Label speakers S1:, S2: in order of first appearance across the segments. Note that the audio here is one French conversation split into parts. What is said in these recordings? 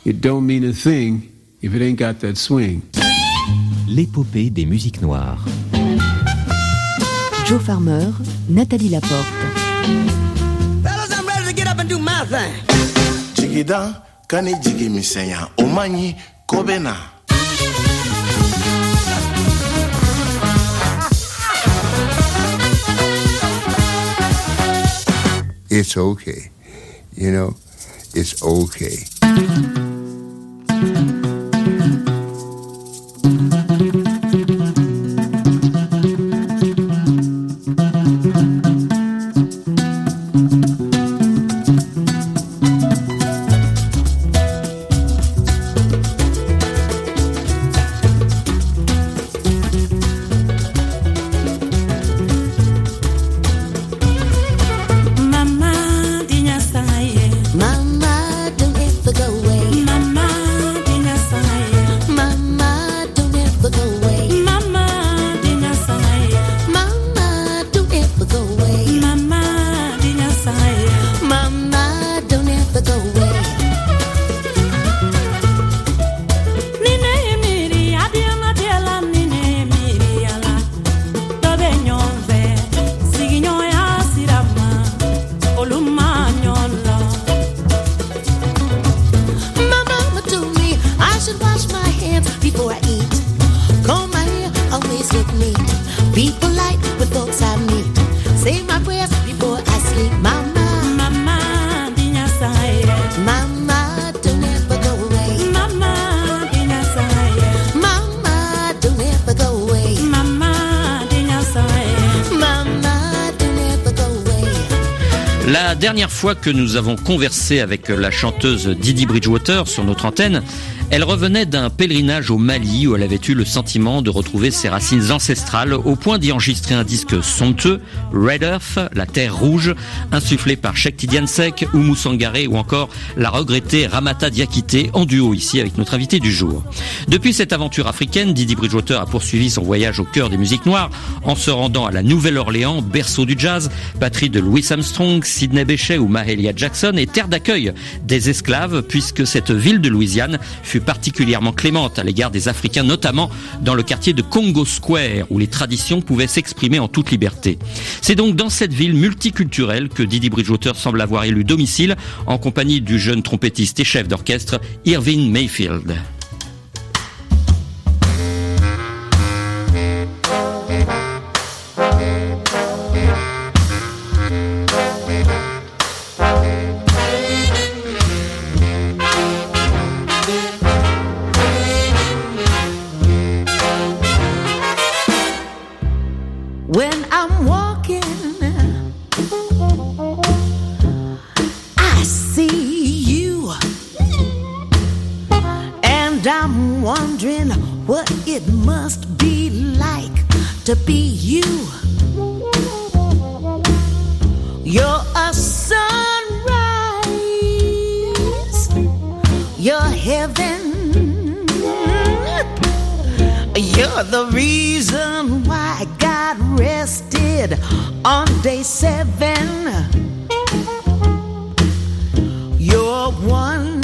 S1: it don't mean a thing if it ain't got that swing.
S2: L'épopée des musiques noires.
S3: Joe Farmer, Nathalie Laporte.
S4: Fellas, I'm ready to get up and do my thing.
S5: Jigida, kani jigi misenya, omanyi, kobena.
S6: It's okay. You know, it's okay.
S7: La dernière fois que nous avons conversé avec la chanteuse Didi Bridgewater sur notre antenne, elle revenait d'un pèlerinage au Mali où elle avait eu le sentiment de retrouver ses racines ancestrales au point d'y enregistrer un disque somptueux, Red Earth, la terre rouge, insufflé par Cheikh Tidiane Seck, Oumou Sangaré ou encore la regrettée Ramata Diakité en duo ici avec notre invité du jour. Depuis cette aventure africaine, Didi Bridgewater a poursuivi son voyage au cœur des musiques noires en se rendant à la Nouvelle-Orléans, berceau du jazz, patrie de Louis Armstrong, Sidney Bechet ou Mahalia Jackson et terre d'accueil des esclaves puisque cette ville de Louisiane fut particulièrement clémente à l'égard des Africains, notamment dans le quartier de Congo Square où les traditions pouvaient s'exprimer en toute liberté. C'est donc dans cette ville multiculturelle que Didi Bridgewater semble avoir élu domicile en compagnie du jeune trompettiste et chef d'orchestre Irving Mayfield.
S8: When I'm walking, I see you, and I'm wondering what it must be like to be you. You're a sunrise, you're heaven. You're the reason why God rested on day 7. You're one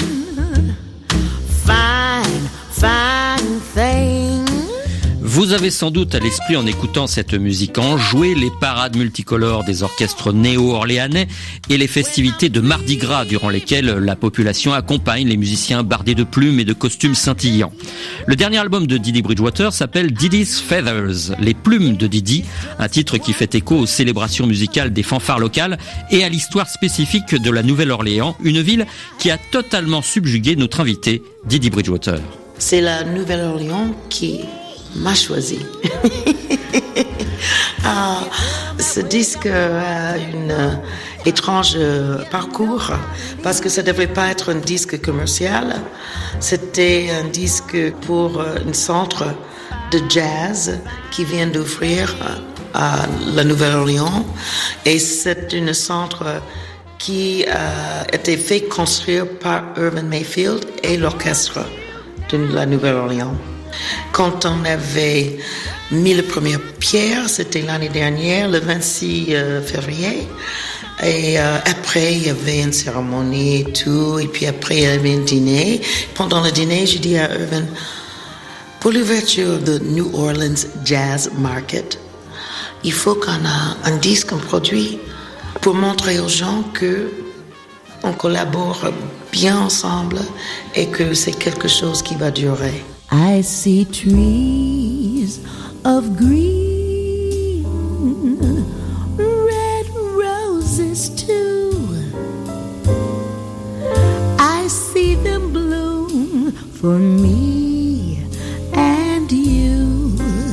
S8: fine, fine thing.
S7: Vous avez sans doute à l'esprit en écoutant cette musique enjouée les parades multicolores des orchestres néo-orléanais et les festivités de Mardi Gras durant lesquelles la population accompagne les musiciens bardés de plumes et de costumes scintillants. Le dernier album de Didi Bridgewater s'appelle Didi's Feathers, les plumes de Didi, un titre qui fait écho aux célébrations musicales des fanfares locales et à l'histoire spécifique de la Nouvelle-Orléans, une ville qui a totalement subjugué notre invité Didi Bridgewater.
S9: C'est la Nouvelle-Orléans qui m'a choisi. Ce disque a un étrange parcours parce que ça ne devait pas être un disque commercial. C'était un disque pour un centre de jazz qui vient d'ouvrir à la Nouvelle-Orléans et c'est un centre qui a été fait construire par Irving Mayfield et l'orchestre de la Nouvelle-Orléans. Quand on avait mis la première pierre, c'était l'année dernière, le 26 février, Et après, il y avait une cérémonie et tout. Et puis après, il y avait un dîner. Pendant le dîner, j'ai dit à Irvin, pour l'ouverture de New Orleans Jazz Market, il faut qu'on a un disque, un produit, pour montrer aux gens que on collabore bien ensemble et que c'est quelque chose qui va durer.
S8: I see trees of green, red roses too. I see them bloom for me and you.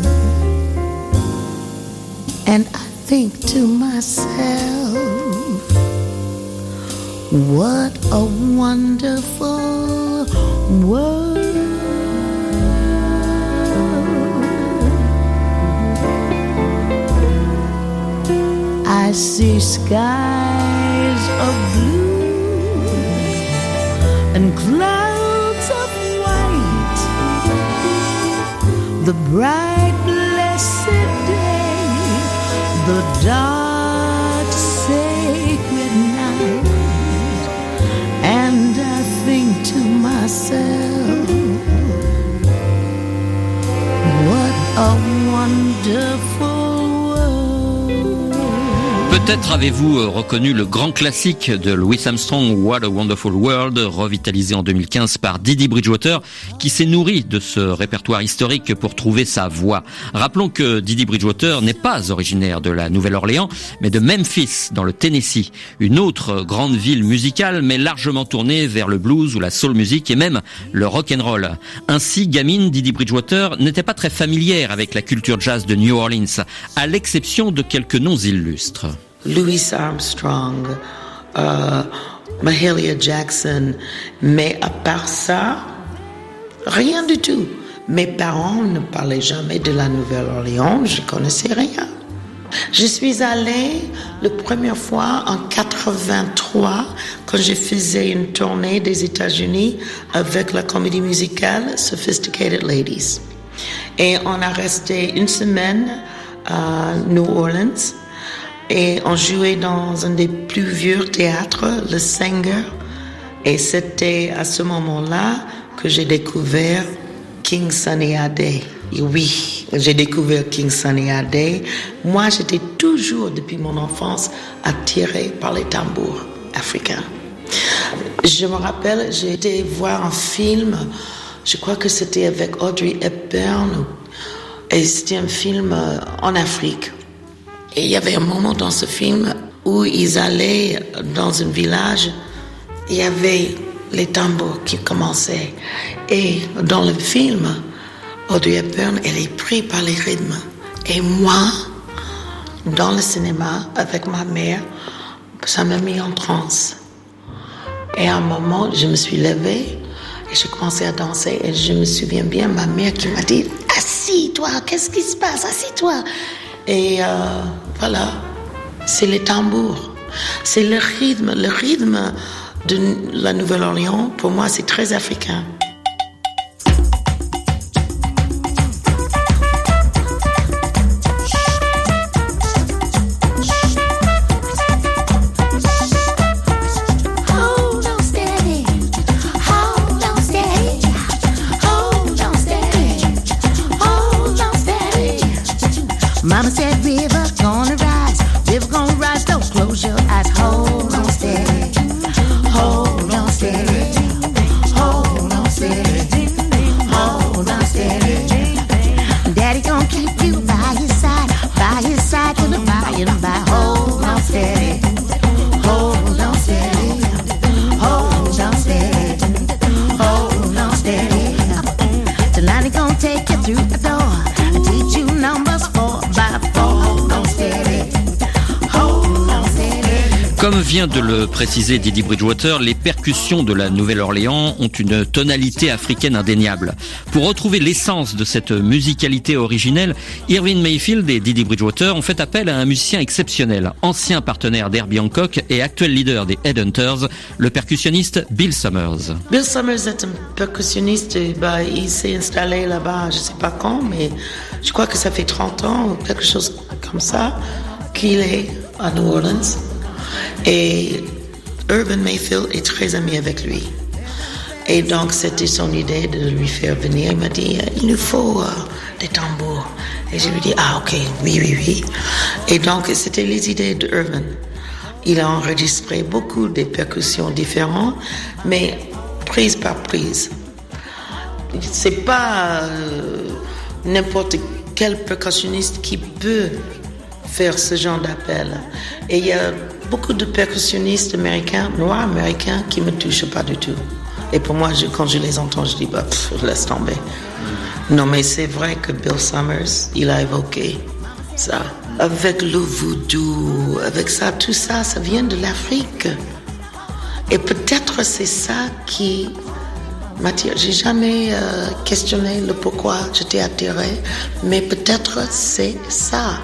S8: And I think to myself, what a wonderful world. I see skies of blue and clouds of white, the bright blessed day, the dark sacred night, and I think to myself, what a wonderful world.
S7: Peut-être avez-vous reconnu le grand classique de Louis Armstrong, What a Wonderful World, revitalisé en 2015 par Didi Bridgewater, qui s'est nourri de ce répertoire historique pour trouver sa voix. Rappelons que Didi Bridgewater n'est pas originaire de la Nouvelle-Orléans, mais de Memphis, dans le Tennessee, une autre grande ville musicale, mais largement tournée vers le blues ou la soul music et même le rock'n'roll. Ainsi, gamine, Didi Bridgewater n'était pas très familière avec la culture jazz de New Orleans, à l'exception de quelques noms illustres.
S9: Louis Armstrong, Mahalia Jackson, mais à part ça, rien du tout. Mes parents ne parlaient jamais de la Nouvelle-Orléans, je connaissais rien. Je suis allée la première fois en 83 quand je faisais une tournée des États-Unis avec la comédie musicale Sophisticated Ladies. Et on a resté une semaine à New Orleans. Et on jouait dans un des plus vieux théâtres, le Saenger. Et c'était à ce moment-là que j'ai découvert King Sunny Ade. Et oui, j'ai découvert King Sunny Ade. Moi, j'étais toujours, depuis mon enfance, attirée par les tambours africains. Je me rappelle, j'ai été voir un film, je crois que c'était avec Audrey Hepburn, et c'était un film en Afrique. Et il y avait un moment dans ce film où ils allaient dans un village, il y avait les tambours qui commençaient. Et dans le film, Audrey Hepburn, elle est prise par les rythmes. Et moi, dans le cinéma, avec ma mère, ça m'a mis en transe. Et à un moment, je me suis levée et je commençais à danser. Et je me souviens bien, ma mère qui m'a dit « Assis-toi, qu'est-ce qui se passe? Assis-toi » Et voilà, c'est les tambours, c'est le rythme de la Nouvelle-Orléans. Pour moi, c'est très africain.
S8: Mama said, river gonna rise, don't close your eyes, hold on steady, hold on steady, hold on steady, hold on steady. Daddy gonna keep you by his side till the by and by, hold on steady, hold on steady, hold on steady, hold on steady. Tonight he gonna take you through the door, teach you numbers 4 by 4, hold on steady.
S7: Comme vient de le préciser Didi Bridgewater, les percussions de la Nouvelle-Orléans ont une tonalité africaine indéniable. Pour retrouver l'essence de cette musicalité originelle, Irving Mayfield et Didi Bridgewater ont fait appel à un musicien exceptionnel, ancien partenaire d'Herbie Hancock et actuel leader des Headhunters, le percussionniste Bill Summers.
S9: Bill Summers est un percussionniste, il s'est installé là-bas, je ne sais pas quand, mais je crois que ça fait 30 ans ou quelque chose comme ça qu'il est à New Orleans. Et Urban Mayfield est très ami avec lui. Et donc, c'était son idée de lui faire venir. Il m'a dit, il nous faut des tambours. Et je lui ai dit, ok, oui. Et donc, c'était les idées de Urban. Il a enregistré beaucoup de percussions différentes, mais prise par prise. C'est pas n'importe quel percussionniste qui peut faire ce genre d'appel. Et il y a beaucoup de percussionnistes américains, noirs américains, qui ne me touchent pas du tout. Et pour moi, quand je les entends, je dis, laisse tomber. Non, mais c'est vrai que Bill Summers, il a évoqué ça. Avec le voodoo, avec ça, tout ça, ça vient de l'Afrique. Et peut-être c'est ça qui m'attire. J'ai jamais questionné le pourquoi j'étais attirée, mais peut-être c'est ça.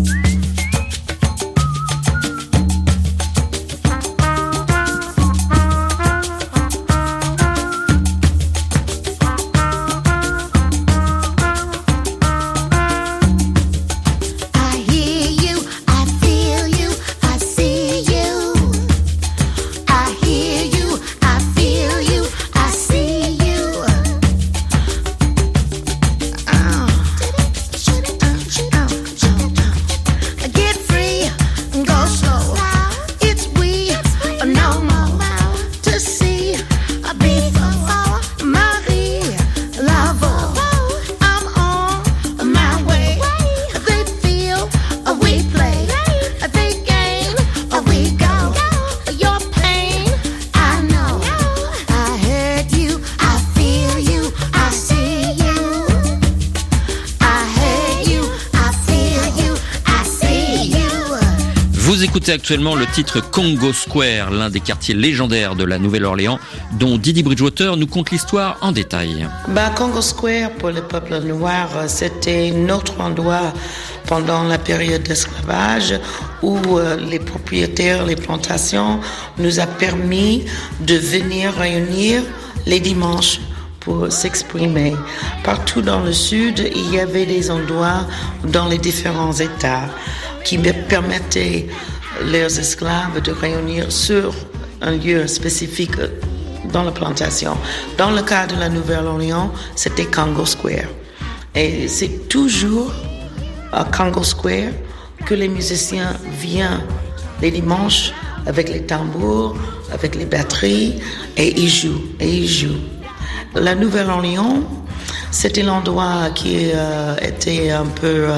S7: Vous écoutez actuellement le titre Congo Square, l'un des quartiers légendaires de la Nouvelle-Orléans, dont Didi Bridgewater nous conte l'histoire en détail.
S9: Congo Square, pour le peuple noir, c'était notre endroit pendant la période d'esclavage où les propriétaires, les plantations nous a permis de venir réunir les dimanches pour s'exprimer. Partout dans le sud, il y avait des endroits dans les différents États qui permettaient leurs esclaves de réunir sur un lieu spécifique dans la plantation. Dans le cas de la Nouvelle-Orléans, c'était Congo Square. Et c'est toujours à Congo Square que les musiciens viennent les dimanches avec les tambours, avec les batteries, et ils jouent. La Nouvelle-Orléans, c'était l'endroit qui était un peu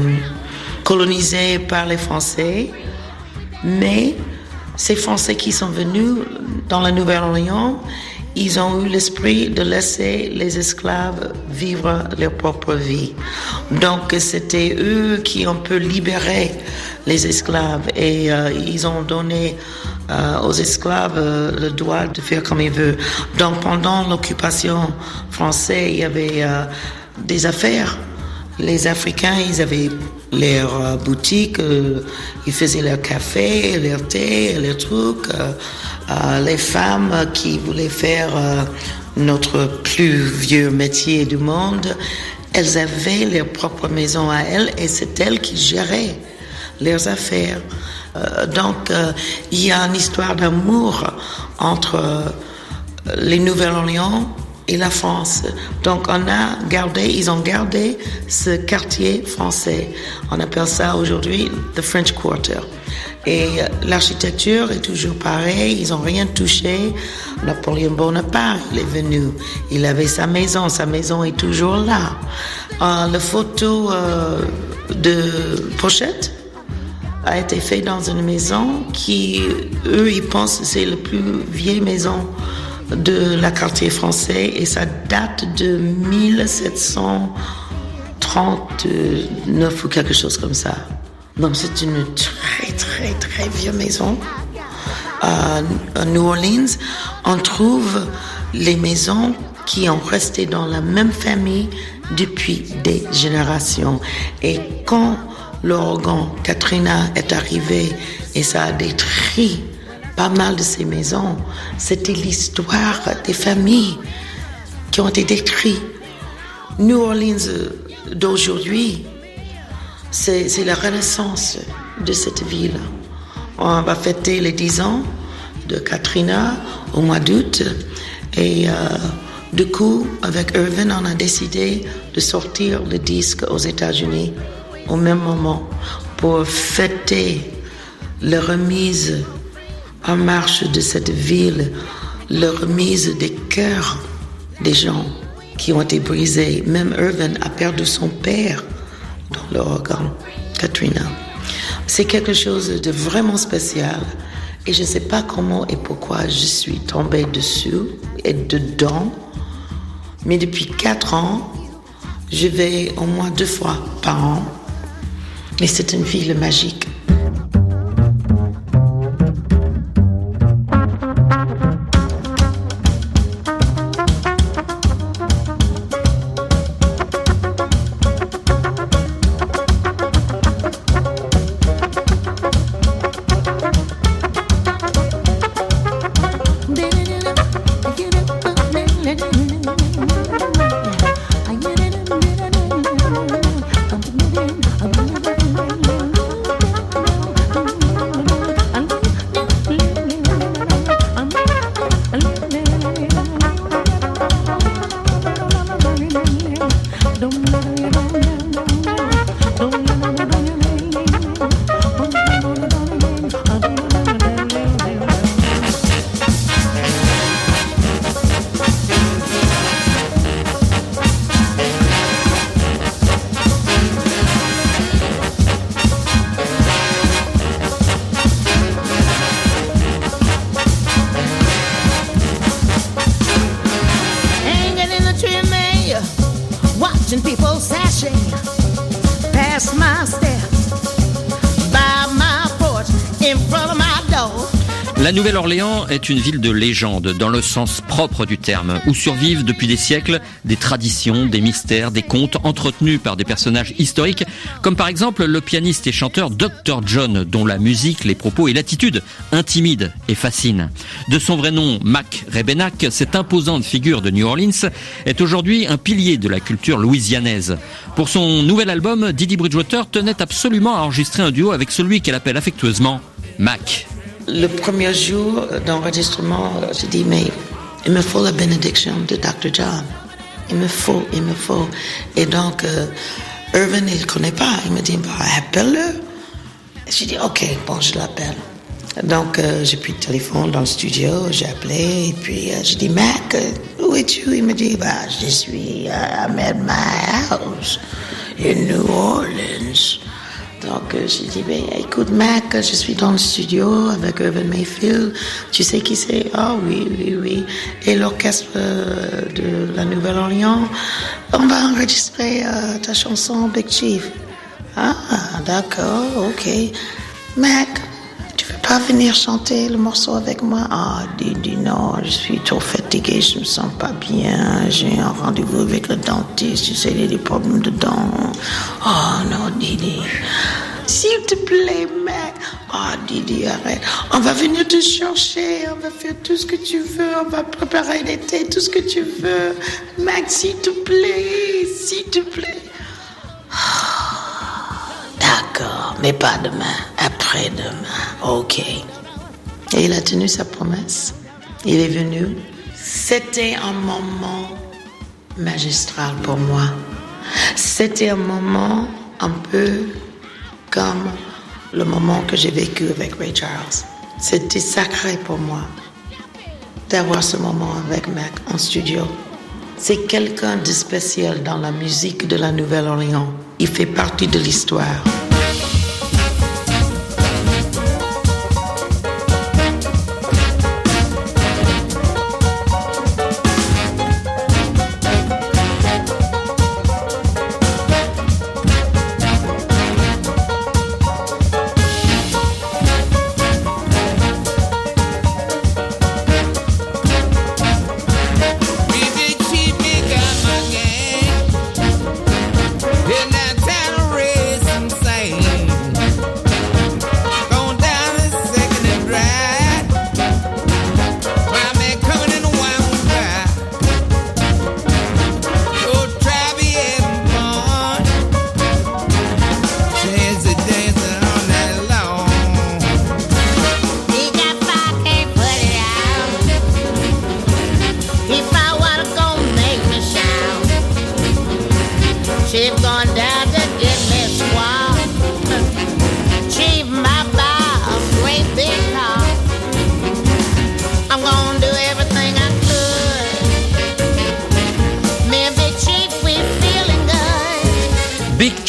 S9: colonisé par les Français, mais ces Français qui sont venus dans la Nouvelle-Orléans, ils ont eu l'esprit de laisser les esclaves vivre leur propre vie. Donc c'était eux qui ont pu libérer les esclaves et ils ont donné aux esclaves le droit de faire comme ils veulent. Donc pendant l'occupation française, il y avait des affaires. Les Africains, ils avaient leurs boutiques, ils faisaient leur café, leur thé, leurs trucs. Les femmes qui voulaient faire notre plus vieux métier du monde, elles avaient leur propre maison à elles et c'est elles qui géraient leurs affaires. Donc, il y a une histoire d'amour entre les Nouvelle-Orléans et la France. Donc, ils ont gardé ce quartier français. On appelle ça aujourd'hui the French Quarter. Et l'architecture est toujours pareille, ils n'ont rien touché. Napoléon Bonaparte, il est venu, il avait sa maison est toujours là. La photo de Pochette a été faite dans une maison qui, eux, ils pensent que c'est la plus vieille maison de la quartier français et ça date de 1739 ou quelque chose comme ça. Donc c'est une très très très vieille maison. À New Orleans, on trouve les maisons qui ont resté dans la même famille depuis des générations. Et quand l'ouragan Katrina est arrivé et ça a détruit pas mal de ces maisons, c'était l'histoire des familles qui ont été détruites. New Orleans d'aujourd'hui, c'est la renaissance de cette ville. On va fêter les 10 ans de Katrina au mois d'août. Et du coup, avec Irvin, on a décidé de sortir le disque aux États-Unis au même moment pour fêter la remise en marche de cette ville, la remise des cœurs des gens qui ont été brisés. Même Irvin a perdu son père dans l'ouragan Katrina. C'est quelque chose de vraiment spécial et je ne sais pas comment et pourquoi je suis tombée dessus et dedans. Mais depuis 4 ans, je vais au moins 2 fois par an. Et c'est une ville magique.
S7: La Nouvelle-Orléans est une ville de légende, dans le sens propre du terme, où survivent depuis des siècles des traditions, des mystères, des contes entretenus par des personnages historiques, comme par exemple le pianiste et chanteur Dr. John, dont la musique, les propos et l'attitude intimident et fascinent. De son vrai nom, Mac Rebennack, cette imposante figure de New Orleans est aujourd'hui un pilier de la culture louisianaise. Pour son nouvel album, Didi Bridgewater tenait absolument à enregistrer un duo avec celui qu'elle appelle affectueusement Mac.
S9: Le premier jour d'enregistrement, j'ai dit, mais il me faut la bénédiction de Dr. John. Il me faut. Et donc, Irvin, il ne connaît pas. Il me dit, appelle-le. J'ai dit, ok, bon, je l'appelle. Donc, j'ai pris le téléphone dans le studio, j'ai appelé, et puis j'ai dit, Mac, où es-tu? Il me dit, je suis I'm at my house in New Orleans. Donc, j'ai dit, écoute, Mac, je suis dans le studio avec Irvin Mayfield. Tu sais qui c'est? Ah, oui. Et l'orchestre de la Nouvelle-Orléans, on va enregistrer ta chanson Big Chief. Ah, d'accord, ok. Mac, tu veux pas venir chanter le morceau avec moi? Ah, Didi, non, je suis trop fatiguée, je me sens pas bien. J'ai un rendez-vous avec le dentiste, tu sais, il y a des problèmes de dents. Oh, non, Didi. S'il te plaît, Mac. Ah, Didi, arrête. On va venir te chercher, on va faire tout ce que tu veux, on va préparer l'été, tout ce que tu veux. Mac, s'il te plaît. D'accord, mais pas demain, après-demain. Ok. Et il a tenu sa promesse. Il est venu. C'était un moment magistral pour moi. C'était un moment un peu comme le moment que j'ai vécu avec Ray Charles. C'était sacré pour moi d'avoir ce moment avec Mac en studio. C'est quelqu'un de spécial dans la musique de la Nouvelle-Orléans. Il fait partie de l'histoire.
S10: In that town, raise some sand.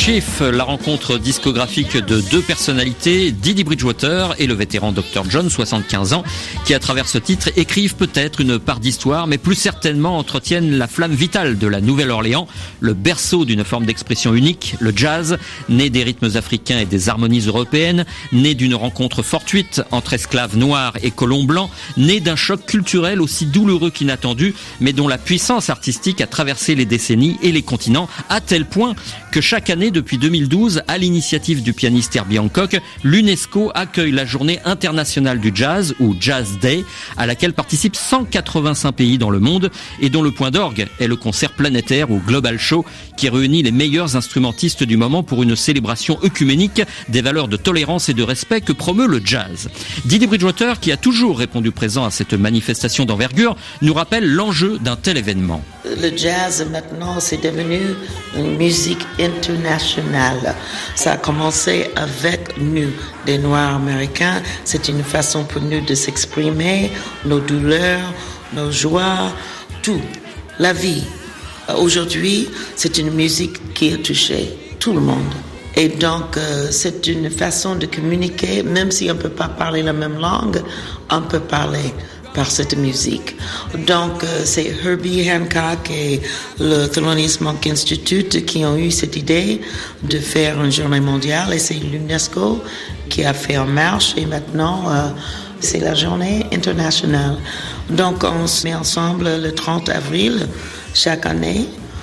S7: Chief, la rencontre discographique de deux personnalités, Dee Dee Bridgewater et le vétéran Dr. John, 75 ans, qui à travers ce titre écrivent peut-être une part d'histoire, mais plus certainement entretiennent la flamme vitale de la Nouvelle-Orléans, le berceau d'une forme d'expression unique, le jazz, né des rythmes africains et des harmonies européennes, né d'une rencontre fortuite entre esclaves noirs et colons blancs, né d'un choc culturel aussi douloureux qu'inattendu, mais dont la puissance artistique a traversé les décennies et les continents, à tel point que chaque année depuis 2012, à l'initiative du pianiste Herbie Hancock, l'UNESCO accueille la journée internationale du jazz, ou Jazz Day, à laquelle participent 185 pays dans le monde et dont le point d'orgue est le concert planétaire ou Global Show qui réunit les meilleurs instrumentistes du moment pour une célébration œcuménique des valeurs de tolérance et de respect que promeut le jazz. Dee Dee Bridgewater, qui a toujours répondu présent à cette manifestation d'envergure, nous rappelle l'enjeu d'un tel événement.
S9: Le jazz, maintenant, c'est devenu une musique internationale. Ça a commencé avec nous, des Noirs américains. C'est une façon pour nous de s'exprimer, nos douleurs, nos joies, tout, la vie. Aujourd'hui, c'est une musique qui a touché tout le monde. Et donc, c'est une façon de communiquer, même si on ne peut pas parler la même langue, on peut parler par cette musique. Donc, c'est Herbie Hancock et le Thelonious Monk Institute qui ont eu cette idée de faire une journée mondiale, et c'est l'UNESCO qui a fait en marche, et maintenant, c'est la journée internationale. Donc, on se met ensemble le 30 avril chaque année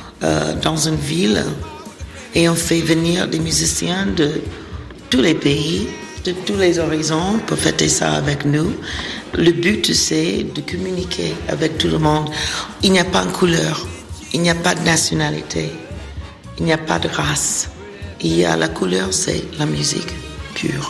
S9: dans une ville, et on fait venir des musiciens de tous les pays, de tous les horizons pour fêter ça avec nous. Le but, c'est de communiquer avec tout le monde. Il n'y a pas de couleur, il n'y a pas de nationalité, il n'y a pas de race. Il y a la couleur, c'est la musique pure.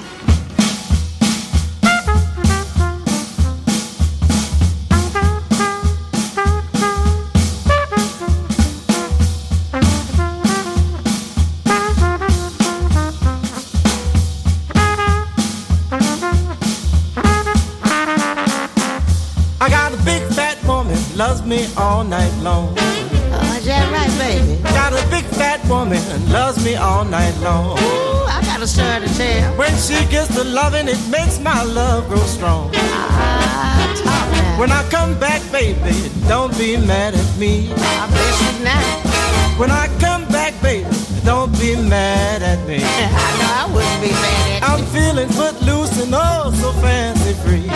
S10: Loves me all night long.
S4: Oh, is that right, baby?
S10: Got a big fat woman and loves me all night long.
S4: Ooh, I got a story to tell.
S10: When she gets to loving, it makes my love grow strong.
S4: Talk now.
S10: When I come back, baby, don't be mad at me.
S4: I bet you not.
S10: When I come back, baby, don't be mad at me.
S4: I know I wouldn't be mad at
S10: I'm feeling footloose and oh so fancy free.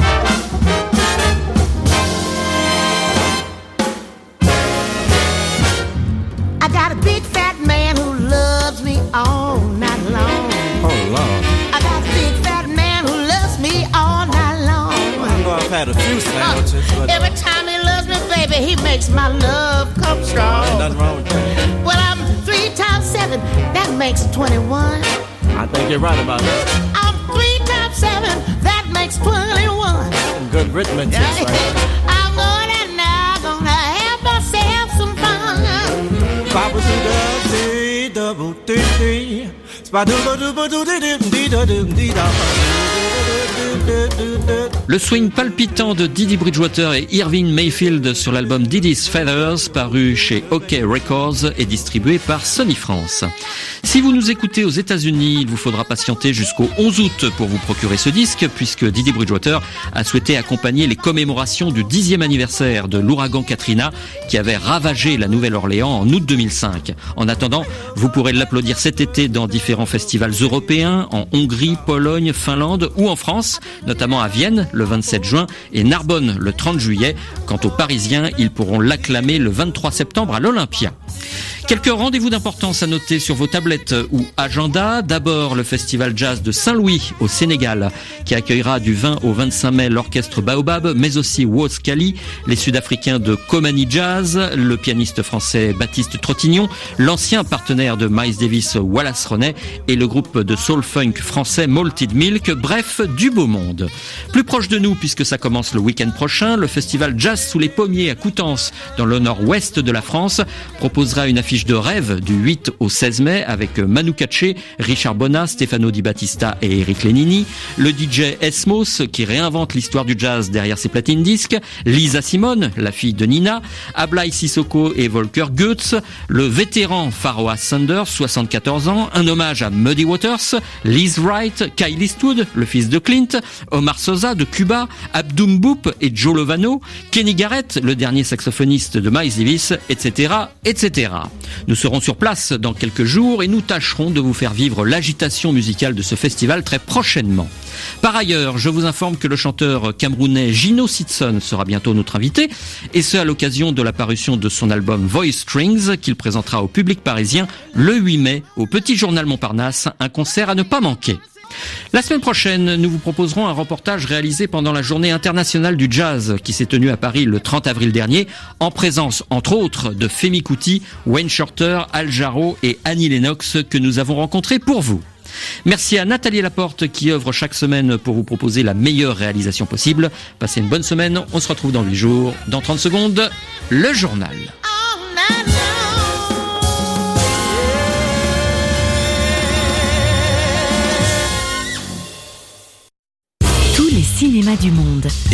S4: I got a big fat man who loves me all night long.
S10: Oh, Lord.
S4: I got a big fat man who loves me all night long.
S10: I know I've had a few sandwiches, but
S4: every time he loves me, baby, he makes my love come strong.
S10: ain't nothing wrong with that.
S4: Well, I'm 3 times 7, that makes 21.
S10: I think you're right about that.
S4: I'm 3 times 7, that makes 21.
S10: Some good arithmetic, right?
S4: I'm gonna have myself some fun.
S7: Le swing palpitant de Dee Dee Bridgewater et Irving Mayfield sur l'album Dee Dee's Feathers, paru chez OK Records et distribué par Sony France. Si vous nous écoutez aux États-Unis, il vous faudra patienter jusqu'au 11 août pour vous procurer ce disque, puisque Dee Dee Bridgewater a souhaité accompagner les commémorations du 10e anniversaire de l'ouragan Katrina qui avait ravagé la Nouvelle-Orléans en août 2005. En attendant, vous pourrez l'applaudir cet été dans différents festivals européens, en Hongrie, Pologne, Finlande ou en France, notamment à Vienne le 27 juin et Narbonne le 30 juillet. Quant aux Parisiens, ils pourront l'acclamer le 23 septembre à l'Olympia. Quelques rendez-vous d'importance à noter sur vos tablettes ou agendas. D'abord, le Festival Jazz de Saint-Louis au Sénégal, qui accueillera du 20 au 25 mai l'orchestre Baobab, mais aussi Woz Khali, les Sud-Africains de Komani Jazz, le pianiste français Baptiste Trottignon, l'ancien partenaire de Miles Davis Wallace Roney et le groupe de soul-funk français Malted Milk, bref, du beau monde. Plus proche de nous, puisque ça commence le week-end prochain, le Festival Jazz sous les pommiers à Coutances, dans le nord-ouest de la France, proposera une affiche Voyage de rêve du 8 au 16 mai avec Manu Katché, Richard Bona, Stefano Di Battista et Eric Lenini, le DJ Esmos qui réinvente l'histoire du jazz derrière ses platines disques, Lisa Simone, la fille de Nina, Ablai Sissoko et Volker Goetz, le vétéran Pharoah Sanders, 74 ans, un hommage à Muddy Waters, Liz Wright, Kyle Eastwood, le fils de Clint, Omar Sosa de Cuba, Abdou Mboup et Joe Lovano, Kenny Garrett, le dernier saxophoniste de Miles Davis, etc., etc. Nous serons sur place dans quelques jours et nous tâcherons de vous faire vivre l'agitation musicale de ce festival très prochainement. Par ailleurs, je vous informe que le chanteur camerounais Gino Sitson sera bientôt notre invité, et ce à l'occasion de la parution de son album Voice Strings qu'il présentera au public parisien le 8 mai au Petit Journal Montparnasse, un concert à ne pas manquer. La semaine prochaine, nous vous proposerons un reportage réalisé pendant la Journée internationale du jazz qui s'est tenue à Paris le 30 avril dernier, en présence, entre autres, de Femi Kuti, Wayne Shorter, Al Jarreau et Annie Lennox que nous avons rencontrés pour vous. Merci à Nathalie Laporte qui œuvre chaque semaine pour vous proposer la meilleure réalisation possible. Passez une bonne semaine, on se retrouve dans 8 jours. Dans 30 secondes, le journal.
S3: Tous les cinémas du monde.